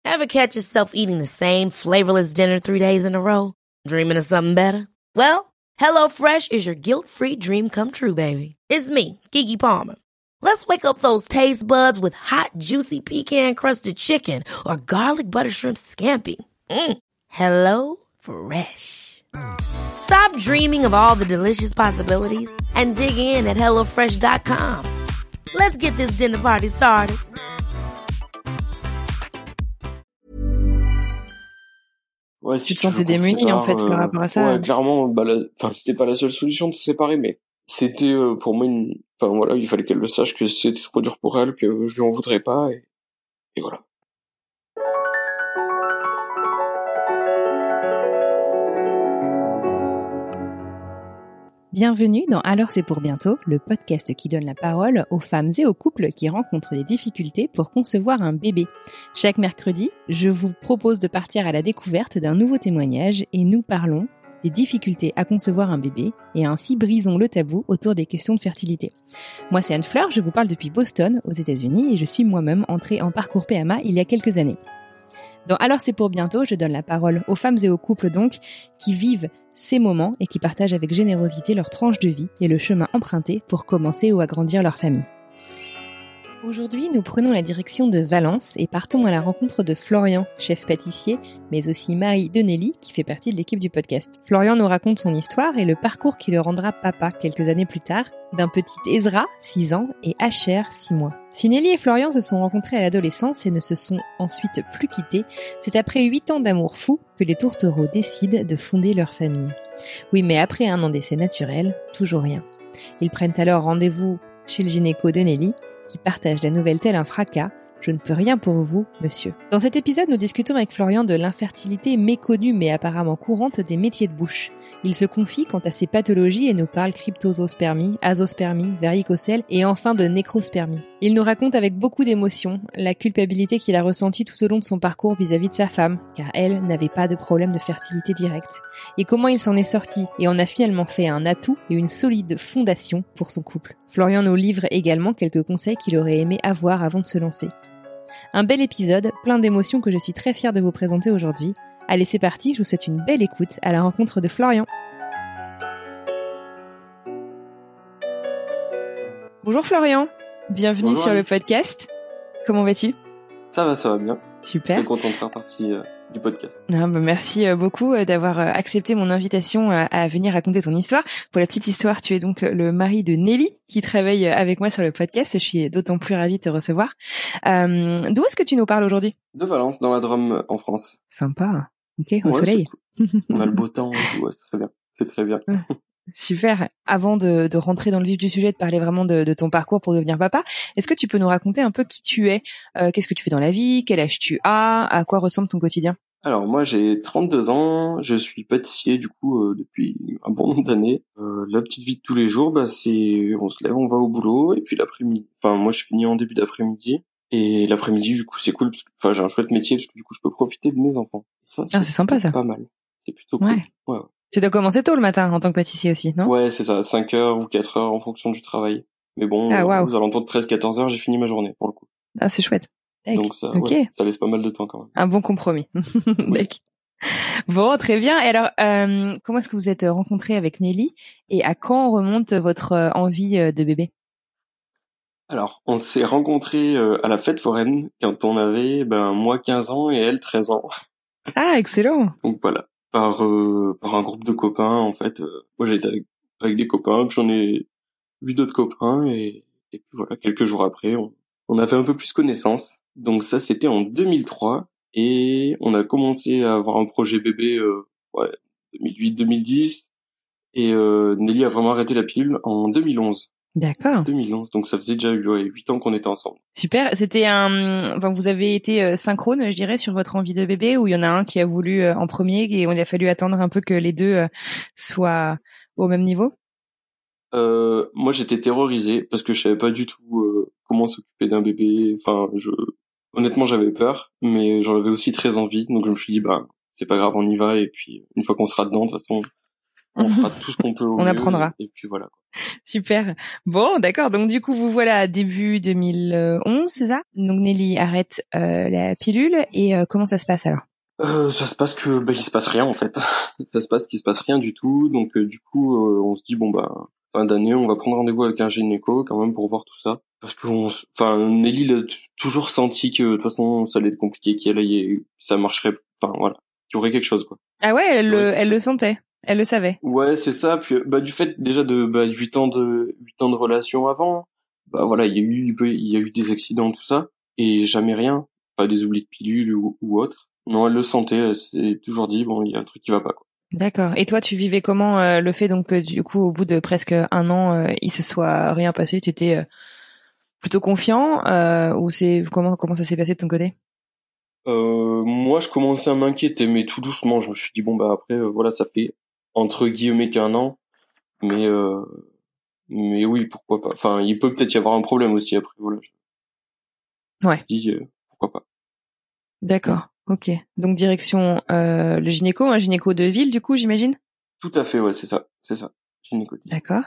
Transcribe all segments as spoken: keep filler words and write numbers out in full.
Ever catch yourself eating the same flavorless dinner three days in a row? Dreaming of something better? Well, HelloFresh is your guilt-free dream come true, baby. It's me, Keke Palmer. Let's wake up those taste buds with hot, juicy pecan-crusted chicken or garlic butter shrimp scampi. Mm. Hello Fresh. Stop dreaming of all the delicious possibilities and dig in at hello fresh dot com. Let's get this dinner party started. Ouais, si tu te sentais démuni en fait euh, par rapport à ça. Ouais, clairement, bah, la... enfin, c'était pas la seule solution de se séparer, mais c'était euh, pour moi une. Enfin voilà, il fallait qu'elle le sache que c'était trop dur pour elle, que je lui en voudrais pas, et, et voilà. Bienvenue dans Alors c'est pour bientôt, le podcast qui donne la parole aux femmes et aux couples qui rencontrent des difficultés pour concevoir un bébé. Chaque mercredi, je vous propose de partir à la découverte d'un nouveau témoignage et nous parlons des difficultés à concevoir un bébé et ainsi brisons le tabou autour des questions de fertilité. Moi c'est Anne-Fleur, je vous parle depuis Boston aux États-Unis et je suis moi-même entrée en parcours P M A il y a quelques années. Dans Alors c'est pour bientôt, je donne la parole aux femmes et aux couples donc qui vivent ces moments et qui partagent avec générosité leur tranche de vie et le chemin emprunté pour commencer ou agrandir leur famille. Aujourd'hui, nous prenons la direction de Valence et partons à la rencontre de Florian, chef pâtissier, mais aussi mari de Nelly, qui fait partie de l'équipe du podcast. Florian nous raconte son histoire et le parcours qui le rendra papa quelques années plus tard, d'un petit Ezra, six ans, et Asher, six mois. Si Nelly et Florian se sont rencontrés à l'adolescence et ne se sont ensuite plus quittés, c'est après huit ans d'amour fou que les tourtereaux décident de fonder leur famille. Oui, mais après un an d'essai naturel, toujours rien. Ils prennent alors rendez-vous chez le gynéco de Nelly, qui partage la nouvelle tel un fracas. Je ne peux rien pour vous, monsieur. Dans cet épisode, nous discutons avec Florian de l'infertilité méconnue mais apparemment courante des métiers de bouche. Il se confie quant à ses pathologies et nous parle cryptosospermie, azospermie, varicocèle et enfin de nécrospermie. Il nous raconte avec beaucoup d'émotion la culpabilité qu'il a ressentie tout au long de son parcours vis-à-vis de sa femme, car elle n'avait pas de problème de fertilité directe, et comment il s'en est sorti et en a finalement fait un atout et une solide fondation pour son couple. Florian nous livre également quelques conseils qu'il aurait aimé avoir avant de se lancer. Un bel épisode, plein d'émotions que je suis très fière de vous présenter aujourd'hui. Allez, c'est parti, je vous souhaite une belle écoute à la rencontre de Florian. Bonjour Florian, bienvenue Bonjour, sur Annie. le podcast. Comment vas-tu ? Ça va, ça va bien. Super. Très content de faire partie euh, du podcast. Ah, bah, merci euh, beaucoup euh, d'avoir euh, accepté mon invitation euh, à venir raconter ton histoire. Pour la petite histoire, tu es donc euh, le mari de Nelly qui travaille euh, avec moi sur le podcast et je suis d'autant plus ravie de te recevoir. Euh, d'où est-ce que tu nous parles aujourd'hui ? De Valence, dans la Drôme, en France. Sympa. Ok, au Ouais, soleil. c'est cool. On a le beau temps et tout, ouais, c'est très bien. C'est très bien. Super. Avant de, de rentrer dans le vif du sujet, de parler vraiment de, de ton parcours pour devenir papa, est-ce que tu peux nous raconter un peu qui tu es ? euh, Qu'est-ce que tu fais dans la vie ? Quel âge tu as ? À quoi ressemble ton quotidien ? Alors moi j'ai trente-deux ans, je suis pâtissier du coup euh, depuis un bon nombre d'années. Euh, la petite vie de tous les jours, bah c'est on se lève, on va au boulot et puis l'après-midi. Enfin moi je finis en début d'après-midi et l'après-midi du coup c'est cool parce que enfin j'ai un chouette métier parce que du coup je peux profiter de mes enfants. Ça Ah, c'est sympa ça. Pas mal. C'est plutôt cool. Ouais. Ouais. ouais. Tu dois commencer tôt le matin en tant que pâtissier aussi, non ? Ouais, c'est ça, cinq heures ou quatre heures en fonction du travail. Mais bon, Ah, euh, waouh. aux alentours de treize quatorze heures, j'ai fini ma journée pour le coup. Ah, c'est chouette. Tac. Donc ça Ok. ouais, ça laisse pas mal de temps quand même. Un bon compromis. Oui. Tac. Bon, très bien. Et alors, euh, comment est-ce que vous êtes rencontrés avec Nelly et à quand remonte votre euh, envie euh, de bébé ? Alors, on s'est rencontrés euh, à la fête foraine quand on avait ben moi quinze ans et elle treize ans. Ah, excellent. Donc voilà, par euh, par un groupe de copains en fait. Euh, moi j'ai été avec, avec des copains, que j'en ai vu d'autres copains et et puis voilà, quelques jours après, on, on a fait un peu plus connaissance. Donc ça c'était en deux mille trois et on a commencé à avoir un projet bébé euh, ouais deux mille huit deux mille dix et euh, Nelly a vraiment arrêté la pilule en deux mille onze. D'accord. deux mille onze, donc ça faisait déjà ouais, huit ans qu'on était ensemble. Super. C'était un, enfin, vous avez été euh, synchrone, je dirais, sur votre envie de bébé, ou il y en a un qui a voulu euh, en premier et on a fallu attendre un peu que les deux euh, soient au même niveau? Euh, moi j'étais terrorisé parce que je savais pas du tout euh, comment s'occuper d'un bébé. Enfin, je honnêtement j'avais peur, mais j'en avais aussi très envie. Donc je me suis dit bah c'est pas grave, on y va et puis une fois qu'on sera dedans, de toute façon, on fera tout ce qu'on peut au On mieux, apprendra. Et, et puis voilà. Super. Bon, d'accord. Donc du coup, vous voilà début deux mille onze, c'est ça? Donc Nelly arrête euh, la pilule et euh, comment ça se passe alors? Euh, ça se passe que bah il se passe rien en fait. Ça se passe qu'il se passe rien du tout. Donc euh, du coup euh, on se dit bon bah fin d'année on va prendre rendez-vous avec un gynéco quand même pour voir tout ça. Parce que on, enfin Nelly il a t- toujours senti que de toute façon ça allait être compliqué, qu'il y ça marcherait. Enfin voilà, qu'il y aurait quelque chose quoi. Ah ouais, elle le, elle chose. le sentait, elle le savait. Ouais c'est ça. Puis bah du fait déjà de bah huit ans de huit ans de relation avant, bah voilà il y a eu il y a eu des accidents tout ça et jamais rien, pas des oublis de pilules ou, ou autre. Non, elle le sentait, elle s'est toujours dit bon, il y a un truc qui va pas quoi. D'accord. Et toi, tu vivais comment euh, le fait donc que du coup, au bout de presque un an, euh, il se soit rien passé, tu étais euh, plutôt confiant euh, ou c'est comment comment ça s'est passé de ton côté? Euh, moi, je commençais à m'inquiéter, mais tout doucement. Je me suis dit bon bah après, euh, voilà, ça fait entre guillemets qu'un an, mais euh, mais oui, pourquoi pas. Enfin, il peut peut-être y avoir un problème aussi après. Voilà, je me Ouais. suis dit euh, pourquoi pas. D'accord. Ok. Donc direction euh, le gynéco, un gynéco de ville, du coup, j'imagine. Tout à fait, ouais, c'est ça, c'est ça. Gynéco. D'accord.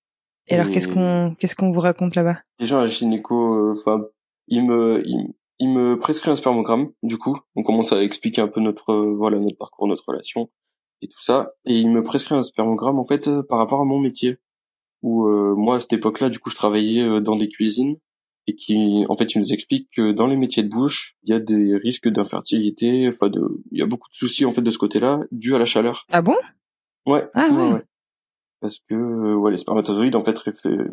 Et alors, qu'est-ce Et qu'on qu'est-ce qu'on vous raconte là-bas? déjà un gynéco, enfin, il me il, il me prescrit un spermogramme. Du coup, on commence à expliquer un peu notre euh, voilà notre parcours, notre relation et tout ça. Et il me prescrit un spermogramme en fait euh, par rapport à mon métier. Où euh, moi à cette époque-là, du coup, je travaillais euh, dans des cuisines et qui, en fait, il nous explique que dans les métiers de bouche, il y a des risques d'infertilité, enfin, de, il y a beaucoup de soucis en fait de ce côté-là, dû à la chaleur. Ah bon? Ouais, Ah ouais, ouais. ouais. Parce que euh, ouais, les spermatozoïdes en fait réfé-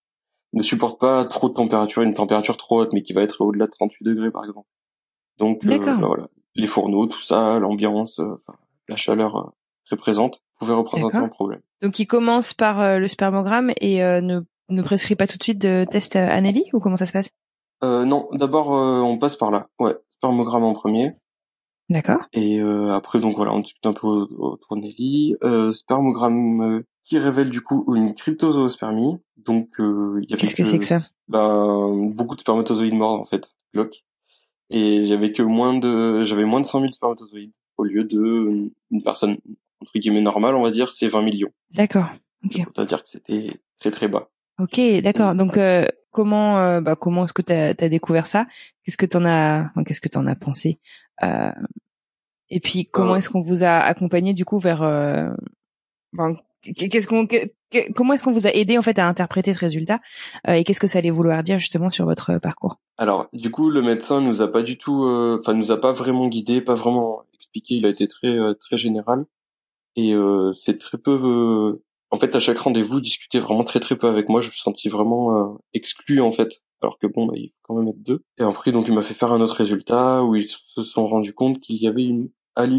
ne supportent pas trop de température, une température trop haute, mais qui va être au-delà de trente-huit degrés par exemple. Donc euh, D'accord. bah, voilà, les fourneaux, tout ça, l'ambiance, euh, enfin, la chaleur euh, très présente pouvait représenter D'accord. un problème. Donc il commence par euh, le spermogramme et euh, ne ne prescrit pas tout de suite de test euh, Anneli ou comment ça se passe? Euh, non, d'abord euh, on passe par là. Ouais, spermogramme en premier. D'accord. Et euh, après, donc voilà, on discute un peu au- autour de Nelly. Euh, spermogramme euh, qui révèle du coup une cryptozoospermie. Donc euh, il y avait Qu'est-ce que c'est que que ça? ben beaucoup de spermatozoïdes morts en fait, bloc. Et il y avait que moins de, j'avais moins de cent mille spermatozoïdes au lieu de euh, une personne entre guillemets normale, on va dire, c'est vingt millions. D'accord. Ok. Donc on va dire que c'était très très bas. Ok, d'accord. Et Donc euh, comment euh, bah comment est-ce que t'as as découvert ça? Qu'est-ce que t'en as enfin, qu'est-ce que t'en as pensé? Euh, et puis comment euh, est-ce qu'on vous a accompagné du coup vers euh, enfin, qu'est-ce qu'on qu'est- qu'est- comment est-ce qu'on vous a aidé en fait à interpréter ce résultat euh, et qu'est-ce que ça allait vouloir dire justement sur votre parcours? alors du coup le médecin nous a pas du tout, euh, enfin nous a pas vraiment guidé, pas vraiment expliqué. Il a été très euh, très général. Et euh, c'est très peu. Euh, en fait, à chaque rendez-vous, il discutait vraiment très très peu avec moi. Je me sentis vraiment euh, exclu en fait. Alors que bon, bah, il faut quand même être deux. Et après, donc, il m'a fait faire un autre résultat où ils se sont rendus compte qu'il y avait une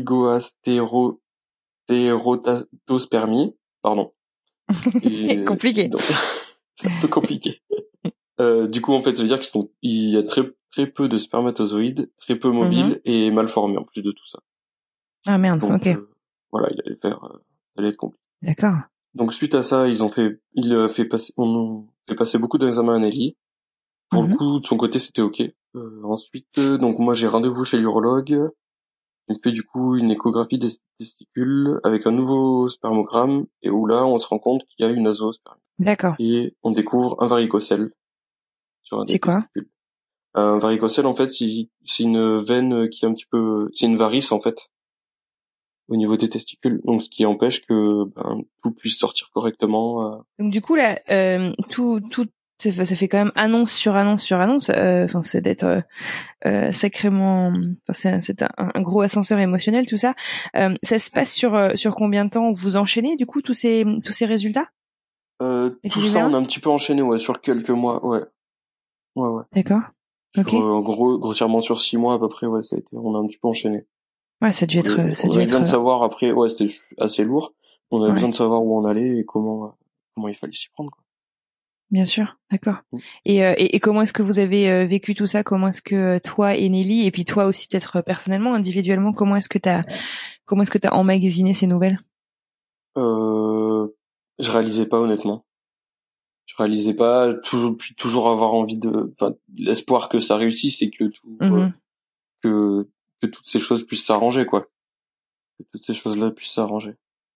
oligoastérotatospermie. Pardon. Et Compliqué. donc, c'est un peu compliqué. Euh, du coup, en fait, ça veut dire qu'ils sont, il y a très très peu de spermatozoïdes, très peu Mhm. mobiles et mal formés en plus de tout ça. Ah merde. Donc Ok. euh, voilà, il allait faire, euh, ça allait être compliqué. D'accord. Donc suite à ça, ils ont fait, il a fait passer, on a fait passer beaucoup d'examens à Nelly. Pour le Mhm. coup, de son côté, c'était ok. Euh, ensuite, euh, donc moi j'ai rendez-vous chez l'urologue. Il me fait du coup une échographie des testicules avec un nouveau spermogramme et où là, on se rend compte qu'il y a une azoospermie D'accord. et on découvre un varicocèle sur un des C'est quoi? testicules. Un varicocèle, en fait, c'est c'est une veine qui est un petit peu, c'est une varice en fait au niveau des testicules, donc ce qui empêche que ben, tout puisse sortir correctement. euh, Donc du coup là, euh, tout tout ça fait ça fait quand même annonce sur annonce sur annonce. euh, Enfin, c'est d'être euh, euh, sacrément. Enfin, c'est un- c'est un, un gros ascenseur émotionnel tout ça. Euh, ça se passe sur euh, sur combien de temps vous enchaînez du coup tous ces tous ces résultats Euh, et tout ces ça, on examens? a un petit peu enchaîné, ouais, sur quelques mois, ouais, ouais, ouais. D'accord. Ok. Sur, euh, en gros, grossièrement sur six mois à peu près, ouais, ça a été, on a un petit peu enchaîné. Ouais, ça a dû On être avait, ça a on dû avait besoin être de euh, savoir après, ouais, c'était assez lourd. On avait besoin ouais. de savoir où on allait et comment, euh, comment il fallait s'y prendre, quoi. Bien sûr, d'accord. Mm. Et, euh, et, et comment est-ce que vous avez euh, vécu tout ça? Comment est-ce que euh, toi et Nelly, et puis toi aussi peut-être euh, personnellement, individuellement, comment est-ce que t'as comment est-ce que t'as emmagasiné ces nouvelles? Euh, je réalisais pas, honnêtement. Je réalisais pas, toujours, puis toujours avoir envie de, enfin, l'espoir que ça réussisse et que tout, euh, Mhm. que, que toutes ces choses puissent s'arranger, quoi. Que toutes ces choses-là puissent s'arranger.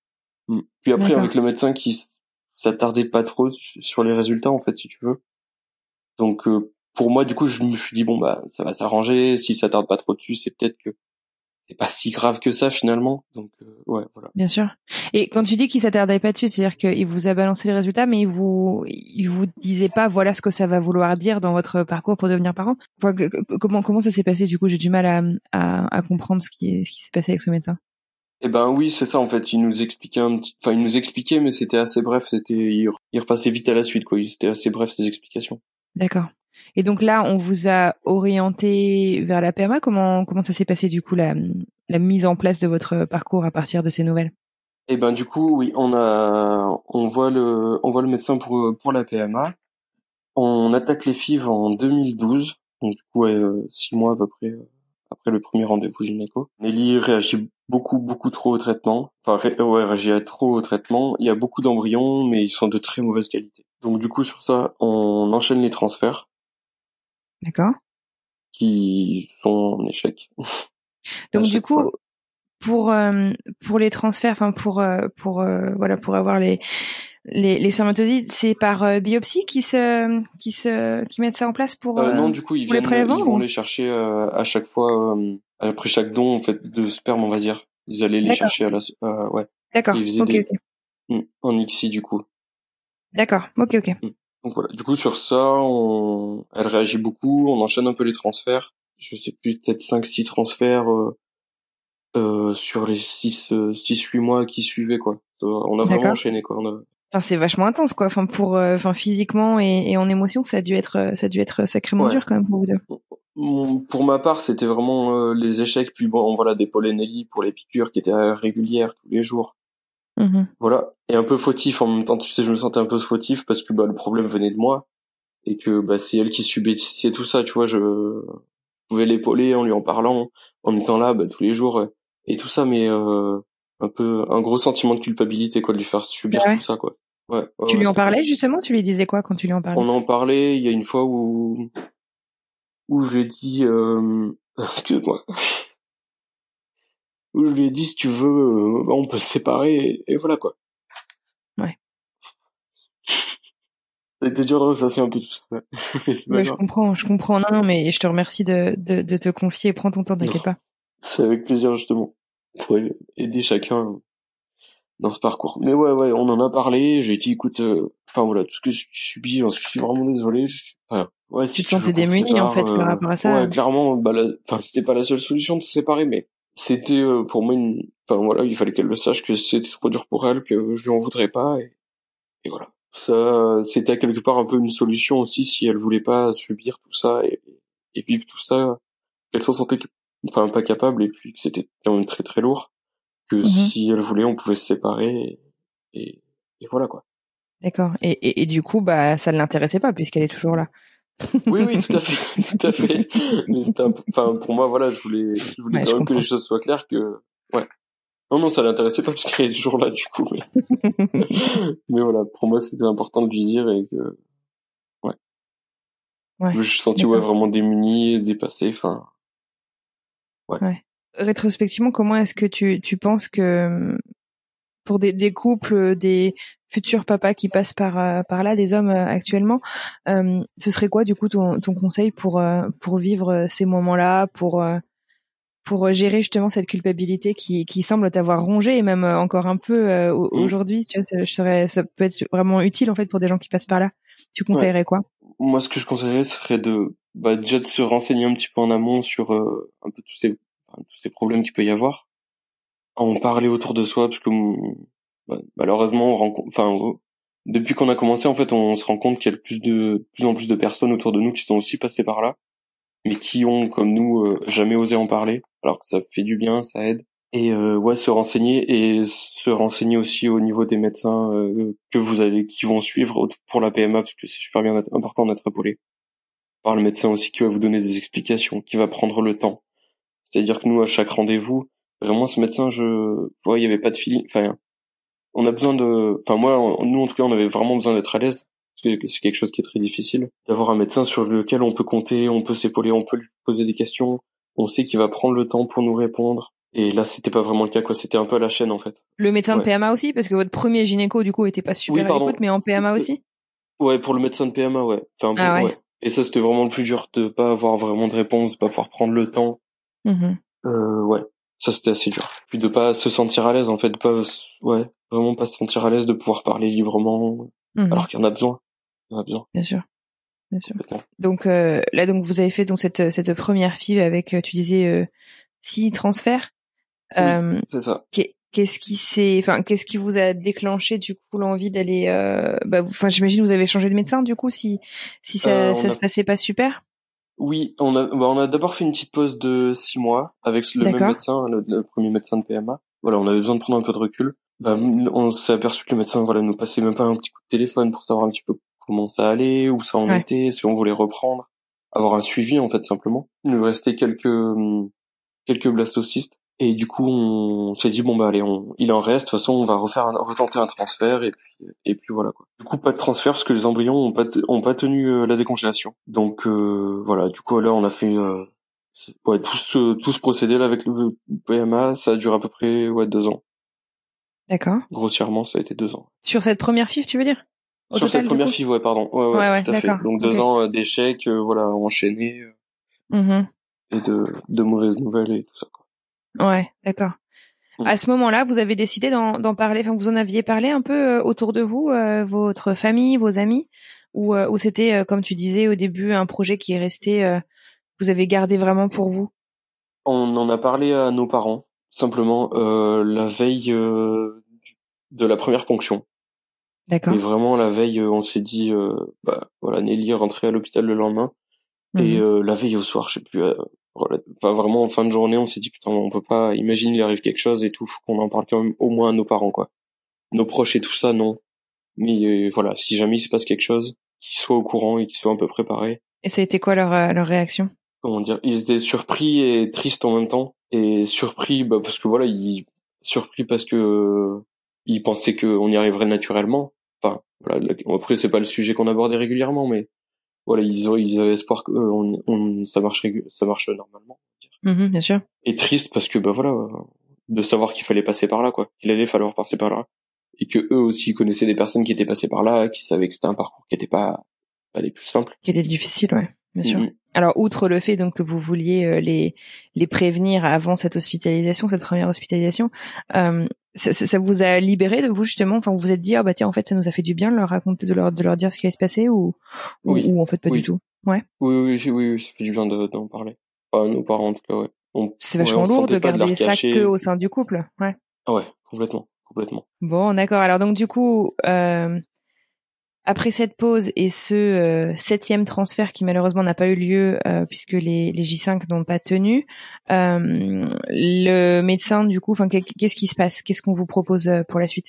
Mm. Puis après, D'accord. avec le médecin qui s'attardait pas trop sur les résultats, en fait, si tu veux. Donc, euh, pour moi, du coup, je me suis dit, bon, bah, ça va s'arranger. Si ça tarde pas trop dessus, c'est peut-être que c'est pas si grave que ça, finalement. Donc, euh, ouais, voilà. Bien sûr. Et quand tu dis qu'il s'attardait pas dessus, c'est-à-dire qu'il vous a balancé les résultats, mais il vous, il vous disait pas, voilà ce que ça va vouloir dire dans votre parcours pour devenir parent. Enfin, que- que- comment, comment ça s'est passé? Du coup, j'ai du mal à, à, à comprendre ce qui est, ce qui s'est passé avec ce médecin. Eh ben oui, c'est ça, en fait. Il nous expliquait un petit, enfin, il nous expliquait, mais c'était assez bref. C'était, il, il repassait vite à la suite, quoi. C'était assez bref, ses explications. D'accord. Et donc là, on vous a orienté vers la P M A. Comment, comment ça s'est passé, du coup, la, la mise en place de votre parcours à partir de ces nouvelles? Eh ben, du coup, oui, on a, on voit le, on voit le médecin pour, pour la P M A. On attaque les F I V en deux mille douze. Donc, du coup, ouais, euh, six mois à peu près, euh, après le premier rendez-vous gynéco. Nelly réagit beaucoup, beaucoup trop au traitement. Enfin, ré- ouais, réagit trop au traitement. Il y a beaucoup d'embryons, mais ils sont de très mauvaise qualité. Donc, du coup, sur ça, on enchaîne les transferts D'accord. qui sont en échec. à Donc, du chaque fois. coup, pour euh, pour les transferts, enfin pour euh, pour euh, voilà pour avoir les les, les spermatozoïdes, c'est par euh, biopsie qui se qui se qui mettent ça en place pour Euh, euh, non, du coup, ils pour les viennent, prélèvements ils vont ou... les chercher euh, à chaque fois, euh, après chaque don en fait de sperme, on va dire. Ils allaient les D'accord, chercher à la, euh, ouais. Et d'accord, ils faisaient ok, des ok, mm, en I C S I du coup. d'accord, ok, ok, Mm. Donc voilà. Du coup, sur ça, on, elle réagit beaucoup. On enchaîne un peu les transferts. Je sais plus, peut-être cinq, six transferts euh, euh, sur les six, euh, six, huit mois qui suivaient quoi. Euh, On a vraiment d'accord. enchaîné quoi. On a... Enfin, c'est vachement intense quoi. Enfin, pour euh, enfin physiquement et, et en émotion, ça a dû être euh, ça a dû être sacrément Ouais. dur quand même pour vous deux. Mon- Pour ma part, c'était vraiment euh, les échecs, puis bon, voilà, des Pollenelli pour les piqûres qui étaient euh, régulières tous les jours. Mhm. Voilà. Et un peu fautif en même temps, tu sais, je me sentais un peu fautif parce que bah, le problème venait de moi et que bah, c'est elle qui subissait tout ça, tu vois, je pouvais l'épauler en lui en parlant, en étant là bah, tous les jours euh, et tout ça, mais euh, un peu un gros sentiment de culpabilité, quoi, de lui faire Bah subir tout ouais. ça, quoi. Ouais, ouais, Tu lui ouais. en parlais justement? Tu lui disais quoi quand tu lui en parlais? On en parlait, il y a une fois où où j'ai dit euh... excuse-moi. Où je lui ai dit si tu veux, euh, bah, on peut se séparer et, et voilà quoi. Ouais. Ça a été dur de ressasser un peu tout ça. Ouais. C'est pas Ouais, je grave. comprends, je comprends. Non, non, mais je te remercie de de, de te confier. Prends ton temps, Non, t'inquiète pas. c'est avec plaisir justement pour aider chacun dans ce parcours. Mais ouais, ouais, on en a parlé. J'ai dit écoute, euh, enfin voilà, tout ce que je subis, j'en suis vraiment désolé. Je... Enfin, ouais, Tu si te tu veux sentais qu'on se démuni en sépare, fait par euh, rapport à ça. ouais, clairement, bah, la... enfin, c'était pas la seule solution de se séparer, mais c'était euh, pour moi une, enfin voilà, il fallait qu'elle le sache que c'était trop dur pour elle, que je lui en voudrais pas. Et... Et voilà. Ça, c'était quelque part un peu une solution aussi si elle voulait pas subir tout ça et, et vivre tout ça. Elle s'en sentait, enfin, pas capable et puis que c'était quand même très très lourd. Que Mhm. si elle voulait, on pouvait se séparer et, et, et voilà quoi. D'accord. Et, et et du coup, bah ça ne l'intéressait pas puisqu'elle est toujours là. Oui, oui, tout à fait, tout à fait. Mais c'était un peu, enfin, pour moi, voilà, je voulais, je voulais Ouais, quand je même que les comprends. choses soient claires que, ouais. Non, non, ça l'intéressait pas parce qu'elle est toujours là, du coup, mais, mais voilà, pour moi, c'était important de lui dire et que, ouais. Je Ouais, me suis senti, ouais, d'accord. vraiment démuni, dépassé, enfin, ouais. Ouais. Rétrospectivement, comment est-ce que tu tu penses que pour des des couples, des futurs papas qui passent par euh, par là, des hommes euh, actuellement, euh, ce serait quoi du coup ton ton conseil pour euh, pour vivre euh, ces moments-là, pour euh, pour gérer justement cette culpabilité qui qui semble t'avoir rongé et même euh, encore un peu euh, au- Mm. aujourd'hui, tu vois, ça, je serais ça peut être vraiment utile en fait pour des gens qui passent par là. Tu Ouais. conseillerais quoi? Moi, ce que je conseillerais serait de, bah, déjà de se renseigner un petit peu en amont sur, euh, un peu tous ces, enfin, tous ces problèmes qu'il peut y avoir. En parler autour de soi, parce que, mm, bah, malheureusement, on rencontre, enfin, euh, depuis qu'on a commencé, en fait, on se rend compte qu'il y a de plus de, de plus en plus de personnes autour de nous qui sont aussi passées par là, mais qui ont, comme nous, euh, jamais osé en parler, alors que ça fait du bien, ça aide. Et euh, ouais, se renseigner et se renseigner aussi au niveau des médecins euh, que vous allez, qui vont suivre pour la P M A, parce que c'est super bien d'être- important d'être épaulé par le médecin aussi qui va vous donner des explications, qui va prendre le temps. C'est-à-dire que nous, à chaque rendez-vous, vraiment ce médecin, je vois, il y avait pas de feeling. Enfin, on a besoin de, enfin moi, on- nous en tout cas, on avait vraiment besoin d'être à l'aise, parce que c'est quelque chose qui est très difficile, d'avoir un médecin sur lequel on peut compter, on peut s'épauler, on peut lui poser des questions, on sait qu'il va prendre le temps pour nous répondre. Et là, c'était pas vraiment le cas, quoi. C'était un peu à la chaîne, en fait. Le médecin Ouais. de P M A aussi, parce que votre premier gynéco du coup était pas super Oui, à pardon. l'écoute, mais en P M A aussi. Ouais, pour le médecin de P M A, ouais. Enfin, Ah pour- ouais. ouais. Et ça, c'était vraiment le plus dur de pas avoir vraiment de réponse, de pas pouvoir prendre le temps. Mhm. Euh, ouais. Ça, c'était assez dur. Puis de pas se sentir à l'aise, en fait, de pas, ouais, vraiment pas se sentir à l'aise de pouvoir parler librement, Mhm. alors qu'il y en a besoin. Il y en a besoin. Bien sûr. Bien sûr. Complètement. Donc euh, là, donc vous avez fait donc cette cette première F I V avec, euh, tu disais, euh, six transferts. Euh, Oui, c'est ça. qu'est- Qu'est-ce qui s'est, enfin, qu'est-ce qui vous a déclenché du coup l'envie d'aller, euh, bah, enfin, j'imagine que vous avez changé de médecin du coup si si ça Euh, ça on a, se passait pas super. oui, on a, bah, on a d'abord fait une petite pause de six mois avec le même D'accord. médecin, le, le premier médecin de P M A. Voilà, on avait besoin de prendre un peu de recul. Bah, on s'est aperçu que le médecin, voilà, nous passait même pas un petit coup de téléphone pour savoir un petit peu comment ça allait, où ça en Ouais. était, si on voulait reprendre, avoir un suivi, en fait, simplement. Il nous restait quelques, hum, quelques blastocystes. Et du coup, on s'est dit, bon, bah, allez, on, il en reste. De toute façon, on va refaire un, retenter un transfert et puis, et puis voilà, quoi. Du coup, pas de transfert parce que les embryons ont pas, te- ont pas tenu euh, la décongélation. Donc, euh, voilà. Du coup, là, on a fait, euh, c'est- ouais, tout ce, tout ce procédé là avec le P M A, ça a duré à peu près, ouais, deux ans. D'accord. Grossièrement, ça a été deux ans. Sur cette première F I V, tu veux dire? Au Sur cette total, du première coup? F I V, ouais, pardon. Ouais, ouais, Ouais, ouais, tout à fait. d'accord. Donc, Ok. deux ans euh, d'échecs, euh, voilà, enchaînés, euh, Mhm. et de, de mauvaises nouvelles et tout ça, quoi. Ouais, d'accord. Mm. À ce moment-là, vous avez décidé d'en, d'en parler, enfin vous en aviez parlé un peu euh, autour de vous, euh, votre famille, vos amis, ou, euh, ou c'était, euh, comme tu disais au début, un projet qui est resté, euh, vous avez gardé vraiment pour vous? On en a parlé à nos parents, simplement, euh, la veille euh, de la première ponction. Mais D'accord. vraiment, la veille, euh, on s'est dit, euh, bah voilà, Nelly est rentrée à l'hôpital le lendemain. Et Mhm. euh, la veille au soir, je sais plus, euh, voilà, enfin, vraiment en fin de journée, on s'est dit, putain, on peut pas imaginer il arrive quelque chose et tout, faut qu'on en parle quand même au moins à nos parents, quoi. Nos proches et tout ça, non. Mais euh, voilà, si jamais il se passe quelque chose, qu'ils soient au courant et qu'ils soient un peu préparés. Et ça a été quoi leur, euh, leur réaction? Comment dire, ils étaient surpris et tristes en même temps. Et surpris, bah, parce que voilà, ils, surpris parce que, euh, ils pensaient qu'on y arriverait naturellement. Enfin, voilà, là, après, c'est pas le sujet qu'on abordait régulièrement, mais voilà, ils ont, ils avaient espoir que, euh, on, on, ça marche régu- ça marche normalement. Mhm, bien sûr. Et triste parce que, bah voilà, euh, de savoir qu'il fallait passer par là, quoi. Il allait falloir passer par là. Et que eux aussi connaissaient des personnes qui étaient passées par là, qui savaient que c'était un parcours qui était pas, pas les plus simples. Qui était difficile, ouais, bien sûr. Mm-hmm. Alors, outre le fait donc que vous vouliez euh, les les prévenir avant cette hospitalisation, cette première hospitalisation, euh, ça, ça, ça vous a libéré de vous justement, enfin vous vous êtes dit ah bah tiens en fait ça nous a fait du bien de leur raconter, de leur de leur dire ce qui allait se passer ou ou, Oui. ou en fait pas oui. du tout. Ouais. Oui, oui, oui, oui, oui, ça fait du bien de- d'en parler. Enfin, nos parents, en tout cas, ouais. On, C'est ouais, vachement on se lourd de sentait pas de leur garder ça que cacher. au sein du couple. Ouais. Ah ouais, complètement, complètement. Bon, d'accord. Alors donc du coup, euh, après cette pause et ce euh, septième transfert qui malheureusement n'a pas eu lieu euh, puisque les, les J cinq n'ont pas tenu, euh, le médecin du coup, enfin qu'est-ce qui se passe? Qu'est-ce qu'on vous propose euh, pour la suite?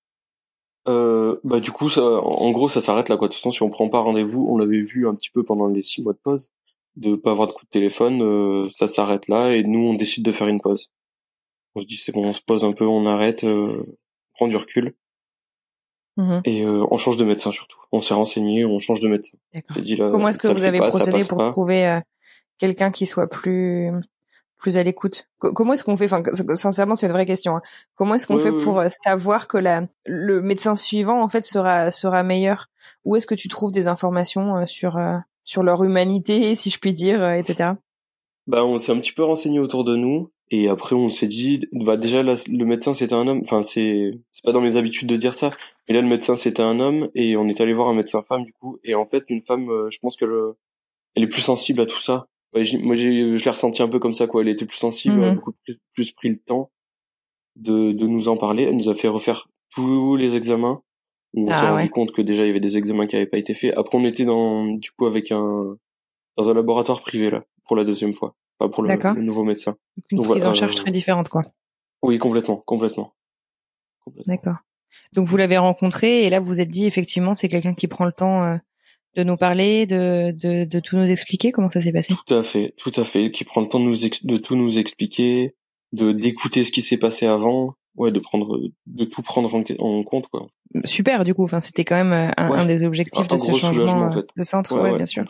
Euh, bah du coup, ça, en gros, ça s'arrête là, quoi. De toute façon, si on prend pas rendez-vous, on l'avait vu un petit peu pendant les six mois de pause, de pas avoir de coup de téléphone, euh, ça s'arrête là, et nous, on décide de faire une pause. On se dit, c'est bon, on se pose un peu, on arrête, euh, on prend du recul, Mmh. et euh, on change de médecin surtout. On s'est renseigné, on change de médecin. D'accord. On s'est dit là, Comment est-ce que ça le vous fait avez pas, ça procédé passe pour pas. trouver euh, quelqu'un qui soit plus plus à l'écoute? Co- comment est-ce qu'on fait? Enfin, sincèrement, c'est une vraie question. Hein. Comment est-ce qu'on Ouais, fait ouais, pour ouais. euh, savoir que la le médecin suivant en fait sera sera meilleur? Où est-ce que tu trouves des informations euh, sur euh, sur leur humanité, si je puis dire, euh, et cetera. Bah, on s'est un petit peu renseigné autour de nous, et après on s'est dit, bah déjà là, le médecin c'était un homme, enfin c'est c'est pas dans mes habitudes de dire ça, mais là le médecin c'était un homme, et on est allé voir un médecin femme du coup, et en fait une femme, euh, je pense qu'elle euh, elle est plus sensible à tout ça. Ouais, j'ai- moi j'ai je l'ai ressenti un peu comme ça, quoi. Elle était plus sensible, elle a Mhm. beaucoup plus, plus pris le temps de de nous en parler. Elle nous a fait refaire tous les examens, où on s'est Ah rendu ouais. compte que déjà il y avait des examens qui avaient pas été faits. Après on était dans du coup avec un dans un laboratoire privé là pour la deuxième fois, pas pour le, D'accord. le nouveau médecin. Donc, une Donc prise voilà, en charge euh, très différente, quoi. oui, complètement, complètement, complètement. D'accord. Donc vous l'avez rencontré et là vous vous êtes dit effectivement c'est quelqu'un qui prend le temps euh, de nous parler, de, de de tout nous expliquer. Comment ça s'est passé? Tout à fait, tout à fait, qui prend le temps de nous ex- de tout nous expliquer, de d'écouter ce qui s'est passé avant, ouais, de prendre, de tout prendre en, en compte, quoi. Super du coup. Enfin c'était quand même euh, un, Ouais, un des un, objectifs un de ce gros soulagement changement en euh, fait. de centre. Ouais, Ouais, ouais, bien sûr. complètement.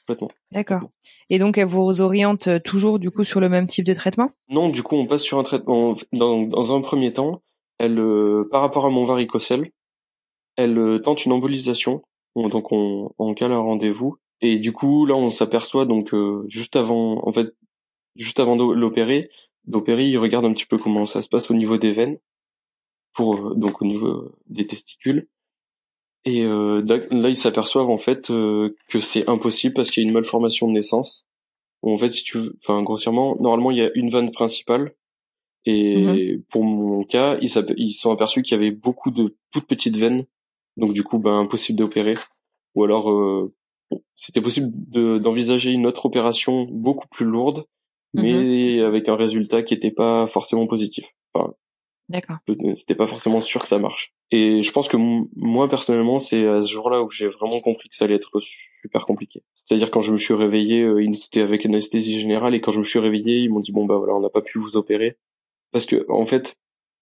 complètement. D'accord. Et donc, elle vous oriente toujours, du coup, sur le même type de traitement? Non, du coup, on passe sur un traitement. Dans, dans un premier temps, elle, euh, par rapport à mon varicocèle, elle euh, tente une embolisation. On- donc, on, on cale un rendez-vous. Et du coup, là, on s'aperçoit, donc, euh, juste avant, en fait, juste avant d'o- l'opérer, d'opérer, il regarde un petit peu comment ça se passe au niveau des veines, pour, euh, donc, au niveau des testicules. Et euh, là, là, ils s'aperçoivent, en fait, euh, que c'est impossible parce qu'il y a une malformation de naissance. En fait, si tu veux, enfin, grossièrement, normalement, il y a une veine principale. Mhm. Et pour mon cas, ils s'ape- ils sont aperçus qu'il y avait beaucoup de toutes petites veines. Donc du coup, ben, impossible d'opérer. Ou alors, euh, bon, c'était possible de, d'envisager une autre opération beaucoup plus lourde, Mhm. mais avec un résultat qui était pas forcément positif. Enfin, D'accord. euh, c'était pas forcément sûr que ça marche. Et je pense que m- moi, personnellement, c'est à ce jour-là où j'ai vraiment compris que ça allait être super compliqué. C'est-à-dire quand je me suis réveillé, euh, ils étaient avec une anesthésie générale, et quand je me suis réveillé, ils m'ont dit bon bah voilà, on n'a pas pu vous opérer. Parce que, en fait,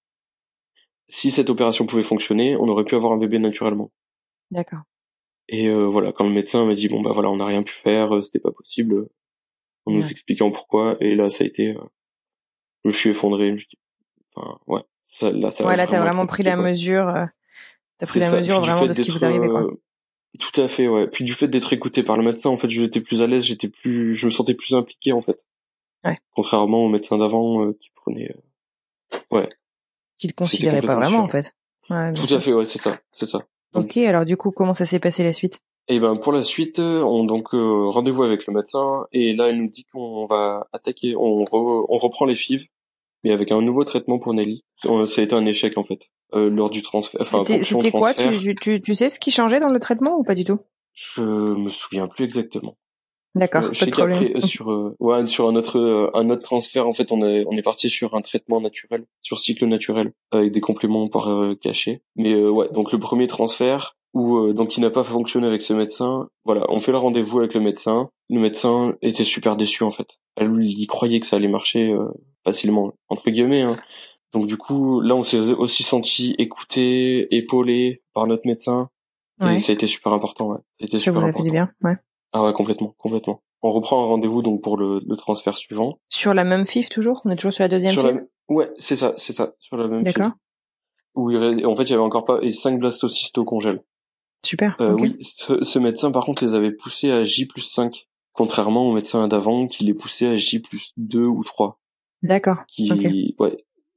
si cette opération pouvait fonctionner, on aurait pu avoir un bébé naturellement. D'accord. Et euh, voilà, quand le médecin m'a dit bon bah voilà, on n'a rien pu faire, euh, c'était pas possible, euh, en nous Ouais. expliquant pourquoi, et là ça a été, euh, je me suis effondré, je me suis dit, enfin ouais, ça, là ça va Ouais, là, t'as vraiment être vraiment pris compliqué la quoi. mesure, euh, t'as pris C'est la ça. mesure Puis du vraiment fait de ce qui vous d'être, arrivait, quoi. euh, tout à fait ouais. Puis du fait d'être écouté par le médecin, en fait, j'étais plus à l'aise, j'étais plus, je me sentais plus impliqué en fait. Ouais. Contrairement au médecin d'avant euh, qui prenait, euh, ouais, Qui te c'était considérait pas complètement vraiment, en différent. fait. Ouais, bien Tout à sûr. fait ouais, c'est ça, c'est ça. Donc Ok, alors du coup, comment ça s'est passé la suite? et ben pour la suite, euh, on donc euh, rendez-vous avec le médecin, et là elle nous dit qu'on va attaquer, on, re- on reprend les F I V, mais avec un nouveau traitement pour Nelly. On- Ça a été un échec en fait euh, lors du transfert, enfin C'était, ponction c'était quoi? Tu, transfert. tu, tu, tu sais ce qui changeait dans le traitement ou pas du tout? Je me souviens plus exactement. Euh, D'accord, je pas de sais problème. qu'après euh, sur euh, ouais sur un autre euh, un autre transfert en fait on est on est parti sur un traitement naturel, sur cycle naturel avec des compléments par euh, cachet. Mais euh, ouais, donc le premier transfert où euh, donc il n'a pas fonctionné avec ce médecin. Voilà, on fait le rendez-vous avec le médecin. Le médecin était super déçu en fait. Elle lui il croyait que ça allait marcher euh, facilement entre guillemets hein. Donc du coup là on s'est aussi senti écouté, épaulé par notre médecin, et Ouais. ça a été super important ouais. Ça a été Ça super vous a fait du important. bien, ouais. Ah ouais, complètement, complètement. On reprend un rendez-vous donc pour le, le transfert suivant. Sur la même F I F toujours? On est toujours sur la deuxième Sur F I la, F? ouais, c'est ça, c'est ça, sur la même F I V. D'accord. Où il ré- en fait, il y avait encore pas, et cinq blastocystes au congèle. Super, Euh, ok. oui, ce, ce médecin, par contre, les avait poussés à J plus cinq. Contrairement au médecin d'avant qui les poussait à J plus deux ou trois. D'accord, ok. Qui, ouais.